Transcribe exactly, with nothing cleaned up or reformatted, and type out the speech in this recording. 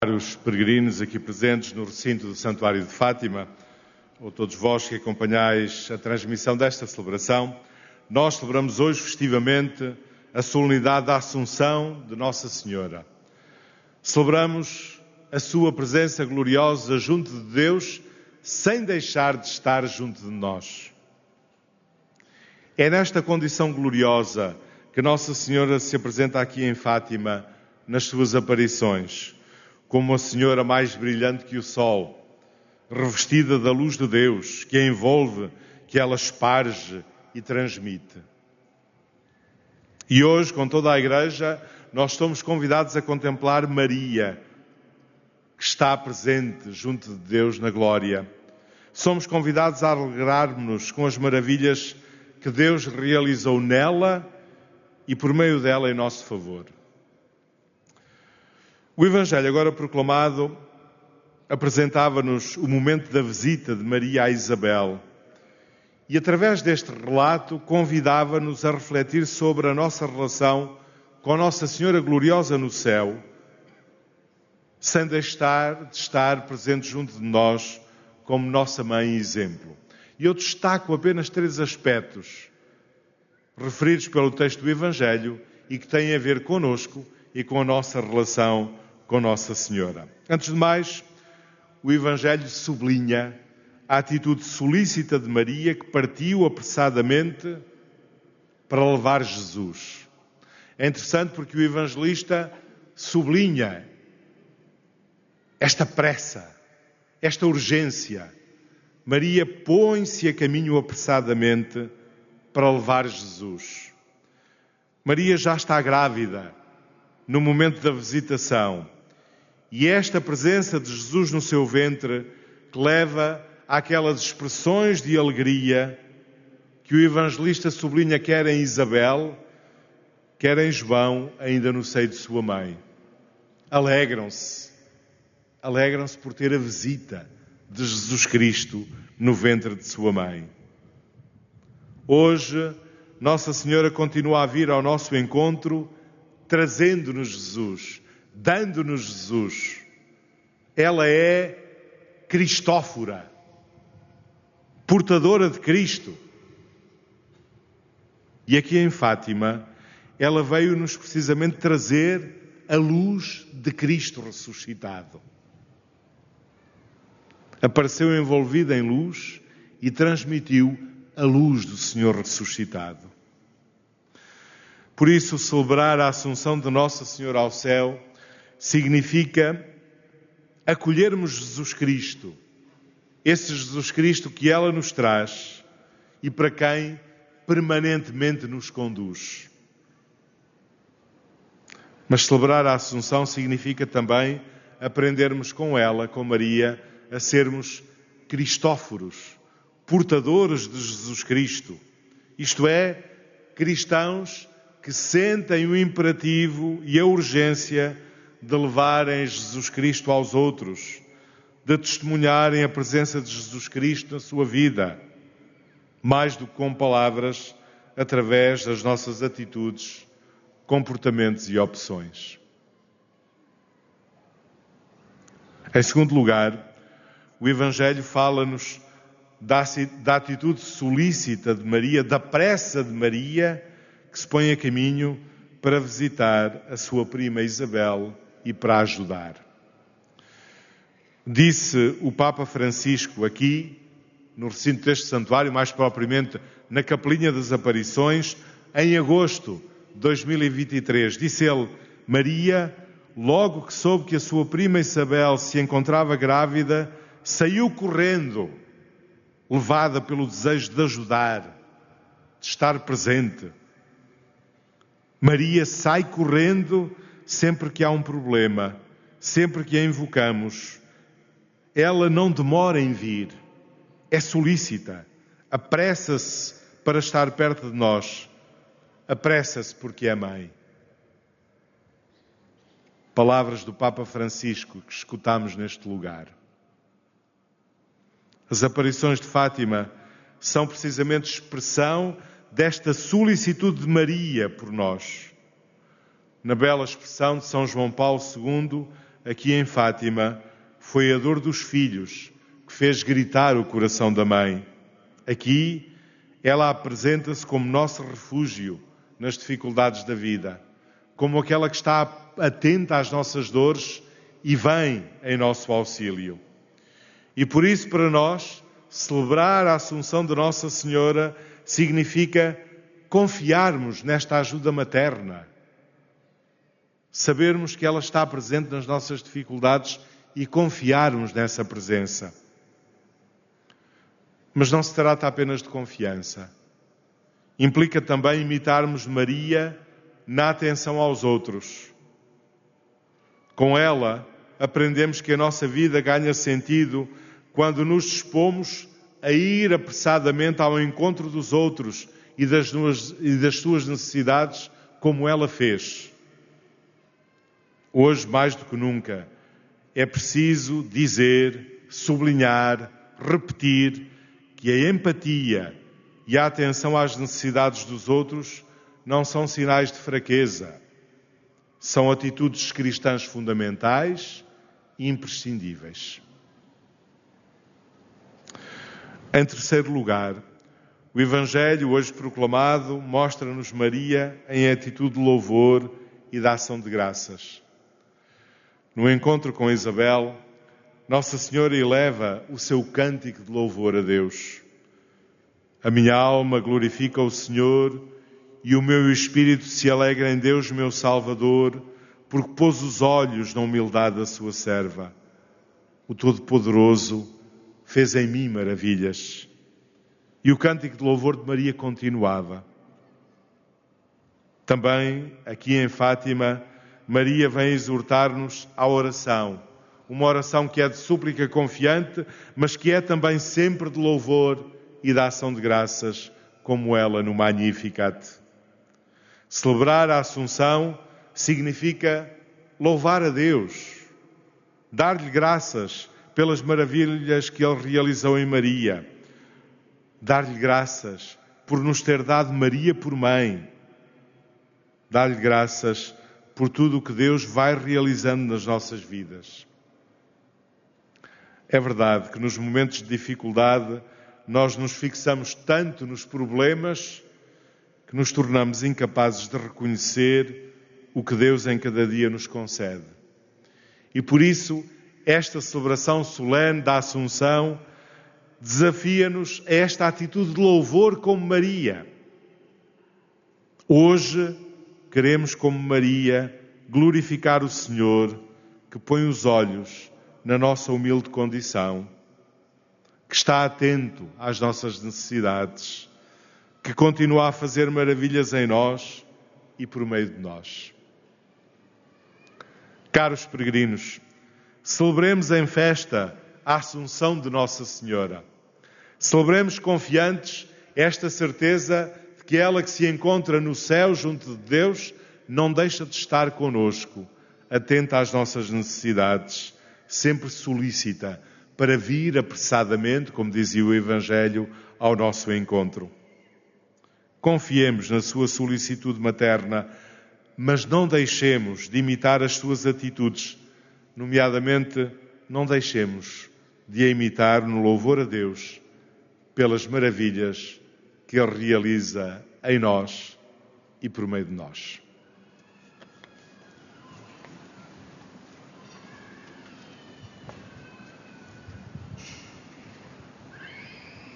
Os peregrinos aqui presentes no recinto do Santuário de Fátima, ou todos vós que acompanhais a transmissão desta celebração, nós celebramos hoje festivamente a solenidade da Assunção de Nossa Senhora. Celebramos a sua presença gloriosa junto de Deus, sem deixar de estar junto de nós. É nesta condição gloriosa que Nossa Senhora se apresenta aqui em Fátima, nas suas aparições, como a Senhora mais brilhante que o sol, revestida da luz de Deus, que a envolve, que ela esparge e transmite. E hoje, com toda a Igreja, nós somos convidados a contemplar Maria, que está presente junto de Deus na glória. Somos convidados a alegrar-nos com as maravilhas que Deus realizou nela e por meio dela em nosso favor. O Evangelho agora proclamado apresentava-nos o momento da visita de Maria a Isabel e, através deste relato, convidava-nos a refletir sobre a nossa relação com Nossa Senhora gloriosa no céu, sem deixar de estar presente junto de nós como nossa mãe e exemplo. E eu destaco apenas três aspectos referidos pelo texto do Evangelho e que têm a ver conosco e com a nossa relação com Nossa Senhora. Antes de mais, o Evangelho sublinha a atitude solícita de Maria, que partiu apressadamente para levar Jesus. É interessante porque o evangelista sublinha esta pressa, esta urgência. Maria põe-se a caminho apressadamente para levar Jesus. Maria já está grávida no momento da visitação. E esta presença de Jesus no seu ventre que leva àquelas expressões de alegria que o evangelista sublinha quer em Isabel, quer em João, ainda no seio de sua mãe. Alegram-se. Alegram-se por ter a visita de Jesus Cristo no ventre de sua mãe. Hoje, Nossa Senhora continua a vir ao nosso encontro, trazendo-nos Jesus, dando-nos Jesus. Ela é Cristófora, portadora de Cristo. E aqui em Fátima, ela veio-nos precisamente trazer a luz de Cristo ressuscitado. Apareceu envolvida em luz e transmitiu a luz do Senhor ressuscitado. Por isso, celebrar a Assunção de Nossa Senhora ao céu significa acolhermos Jesus Cristo, esse Jesus Cristo que ela nos traz e para quem permanentemente nos conduz. Mas celebrar a Assunção significa também aprendermos com ela, com Maria, a sermos cristóforos, portadores de Jesus Cristo, isto é, cristãos que sentem o imperativo e a urgência de levarem Jesus Cristo aos outros, de testemunharem a presença de Jesus Cristo na sua vida, mais do que com palavras, através das nossas atitudes, comportamentos e opções. Em segundo lugar, o Evangelho fala-nos da, da atitude solícita de Maria, da pressa de Maria, que se põe a caminho para visitar a sua prima Isabel e para a ajudar. Disse o Papa Francisco aqui, no recinto deste santuário, mais propriamente na Capelinha das Aparições, em agosto de dois mil e vinte e três, disse ele: Maria, logo que soube que a sua prima Isabel se encontrava grávida, saiu correndo, levada pelo desejo de ajudar, de estar presente. Maria sai correndo sempre que há um problema, sempre que a invocamos. Ela não demora em vir, é solícita, apressa-se para estar perto de nós, apressa-se porque é mãe. Palavras do Papa Francisco que escutamos neste lugar. As aparições de Fátima são precisamente expressão desta solicitude de Maria por nós. Na bela expressão de São João Paulo segundo, aqui em Fátima, foi a dor dos filhos que fez gritar o coração da mãe. Aqui, ela apresenta-se como nosso refúgio nas dificuldades da vida, como aquela que está atenta às nossas dores e vem em nosso auxílio. E por isso, para nós, celebrar a Assunção de Nossa Senhora significa confiarmos nesta ajuda materna, sabermos que ela está presente nas nossas dificuldades e confiarmos nessa presença. Mas não se trata apenas de confiança. Implica também imitarmos Maria na atenção aos outros. Com ela, aprendemos que a nossa vida ganha sentido quando nos dispomos a ir apressadamente ao encontro dos outros e das, e das suas necessidades, como ela fez. Hoje, mais do que nunca, é preciso dizer, sublinhar, repetir que a empatia e a atenção às necessidades dos outros não são sinais de fraqueza. São atitudes cristãs fundamentais e imprescindíveis. Em terceiro lugar, o Evangelho hoje proclamado mostra-nos Maria em atitude de louvor e de ação de graças. No encontro com Isabel, Nossa Senhora eleva o seu cântico de louvor a Deus. A minha alma glorifica o Senhor e o meu espírito se alegra em Deus, meu Salvador, porque pôs os olhos na humildade da sua serva. O Todo-Poderoso fez em mim maravilhas. E o cântico de louvor de Maria continuava. Também, aqui em Fátima, Maria vem exortar-nos à oração. Uma oração que é de súplica confiante, mas que é também sempre de louvor e de ação de graças, como ela no Magnificat. Celebrar a Assunção significa louvar a Deus, dar-lhe graças pelas maravilhas que Ele realizou em Maria, dar-lhe graças por nos ter dado Maria por mãe, dar-lhe graças por tudo o que Deus vai realizando nas nossas vidas. É verdade que nos momentos de dificuldade nós nos fixamos tanto nos problemas que nos tornamos incapazes de reconhecer o que Deus em cada dia nos concede. E por isso, esta celebração solene da Assunção desafia-nos a esta atitude de louvor como Maria. Hoje, queremos, como Maria, glorificar o Senhor, que põe os olhos na nossa humilde condição, que está atento às nossas necessidades, que continua a fazer maravilhas em nós e por meio de nós. Caros peregrinos, celebremos em festa a Assunção de Nossa Senhora. Celebremos confiantes esta certeza de que ela que se encontra no céu junto de Deus não deixa de estar conosco, atenta às nossas necessidades, sempre solícita para vir apressadamente, como dizia o Evangelho, ao nosso encontro. Confiemos na sua solicitude materna, mas não deixemos de imitar as suas atitudes, nomeadamente, não deixemos de a imitar no louvor a Deus pelas maravilhas que Ele realiza em nós e por meio de nós.